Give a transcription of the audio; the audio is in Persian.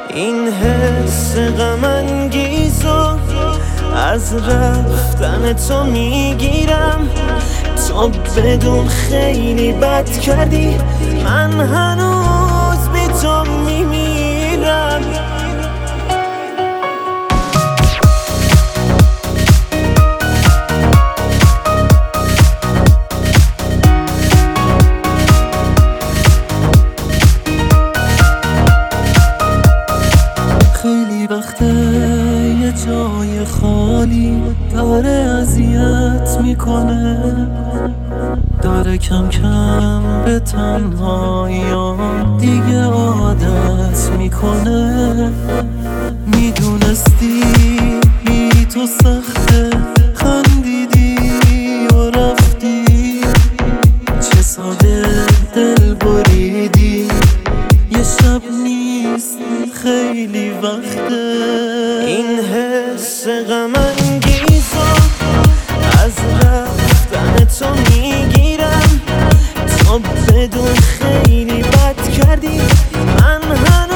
این حس غم انگیزو از رفتن تو میگیرم. تو بدون خیلی بد کردی، من هنوز بی تو میمیرم. خیلی وقته یه جای خالی داره اذیت میکنه، داره کم کم به تنهاییام دیگه عادت میکنه. میدونستی بی تو سخته، خندیدی و رفتی، چه ساده دل بریدی. یه شب نیست خیلی وقته این حس غم انگیزو از رفتن تو میگیرم. تو بدون خیلی بد کردی، من